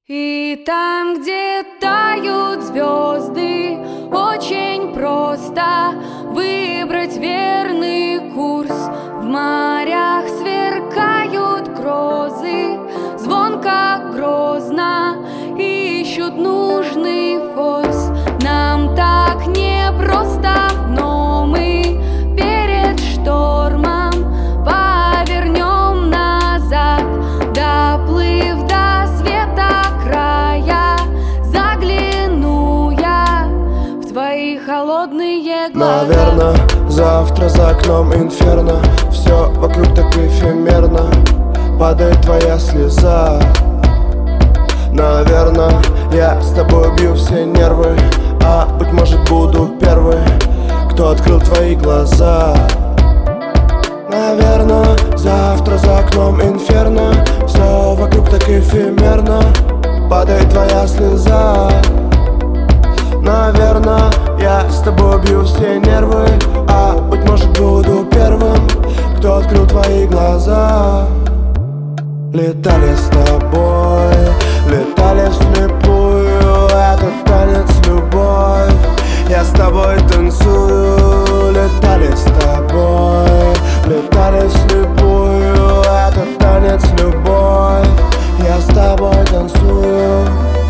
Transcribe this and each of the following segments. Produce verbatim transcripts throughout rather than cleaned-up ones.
И там, где тают звезды, очень просто выбрать верный курс. В морях сверкают грозы, звонко, грозно ищут нужный форс. Нам так непросто, но мы перед штормом повернем назад, доплыв до света края. Загляну я в твои холодные глаза. Наверно, завтра за окном инферно, все вокруг так эфемерно, падает твоя слеза. Наверно, я с тобой бью все нервы, а быть может буду первый, кто открыл твои глаза. Наверно, завтра за окном инферно, все вокруг так эфемерно, падает твоя слеза. Наверно, я с тобой бью все нервы, а быть может буду первым, кто открыл твои глаза. Летали с тобой, летали вслепую, это танец любовь, я с тобой танцую. Летали с тобой, летали вслепую, это танец любовь, я с тобой танцую.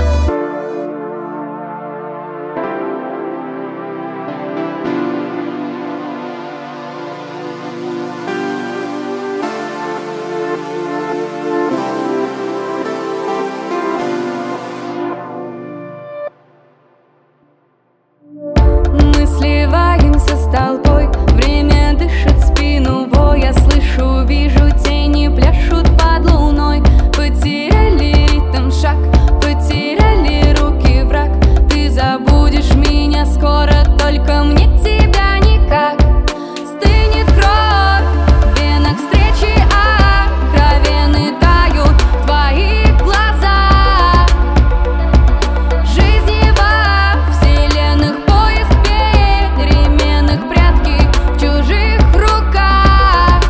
Мы сливаемся с толпой, время дышит в спину. Во, я слышу, вижу, тени пляшут под луной. Потеряли ритм, шаг, потеряли руки, враг. Ты забудешь меня скоро, только мне тебя никак. Стынет кровь в венах встречи, а кровины тают в твоих глазах. Жизни во вселенных поиск переменных, прятки в чужих руках.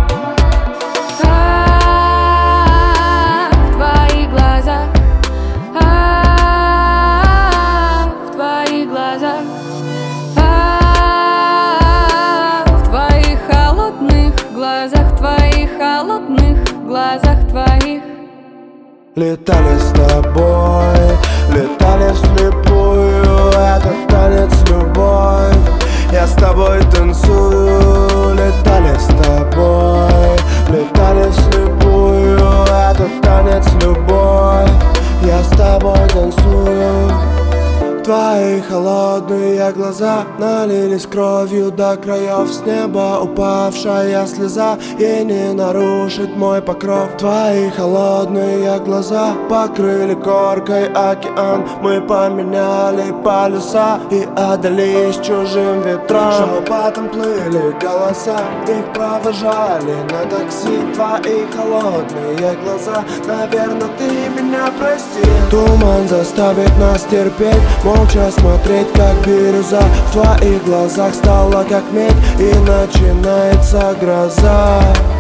А в твоих глазах, а в твоих глазах, а в твоих холодных глазах, твоих холодных глазах твоих. Летали с тобой, летали вслепую, это танец любовь, я с тобой танцую. Летали с тобой, летали вслепую, это танец любовь, я с тобой танцую. Твои холодные глаза налились кровью до краев, с неба упавшая слеза и не нарушит мой покров. Твои холодные глаза покрыли коркой океан, мы поменяли полюса и отдались чужим ветрам. Шепотом плыли голоса, их провожали на такси. Твои холодные глаза, наверное, ты меня простил. Туман заставит нас терпеть, молча смотреть, как бирюза в твоих глазах стала как медь, и начинается гроза.